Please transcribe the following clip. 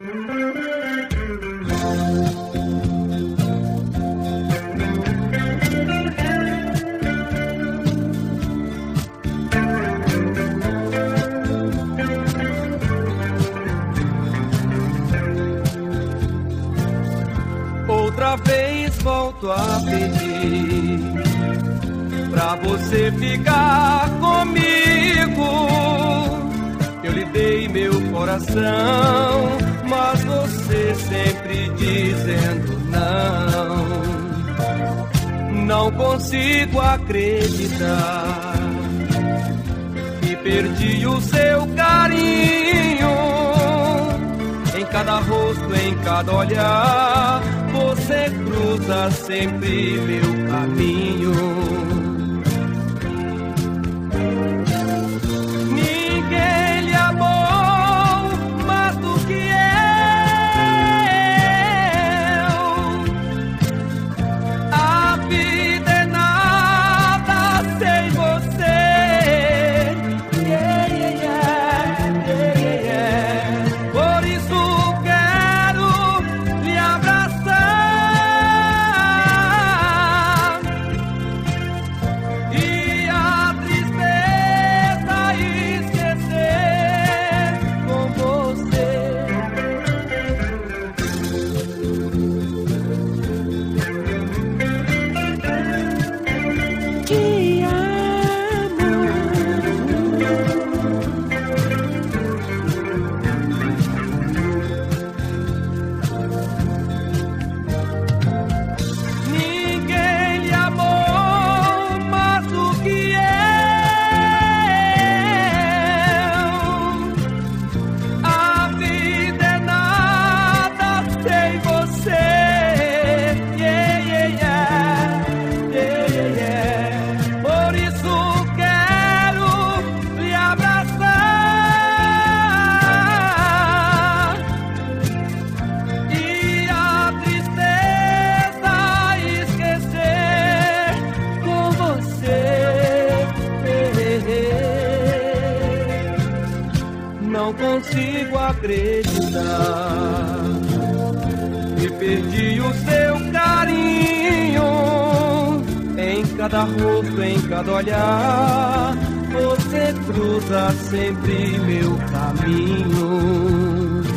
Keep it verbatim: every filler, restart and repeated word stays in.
Outra vez volto a pedir pra você ficar comigo. Eu lhe dei meu coração, mas você sempre dizendo não. Não consigo acreditar que perdi o seu carinho. Em cada rosto, em cada olhar, você cruza sempre meu caminho. Ninguém lhe amou mais do que eu. A vida é nada sem você. Yeah, yeah, yeah, yeah, yeah. Por isso quero lhe abraçar e a tristeza esquecer com você. Te amo. Ninguém lhe amou mais do que eu. A vida é nada sem você. Yeah, yeah, yeah. Yeah, yeah, yeah. Por isso quero lhe abraçar e a tristeza esquecer com você. Não consigo acreditar que perdi o seu carinho. Em cada rosto, em cada olhar, você cruza sempre meu caminho.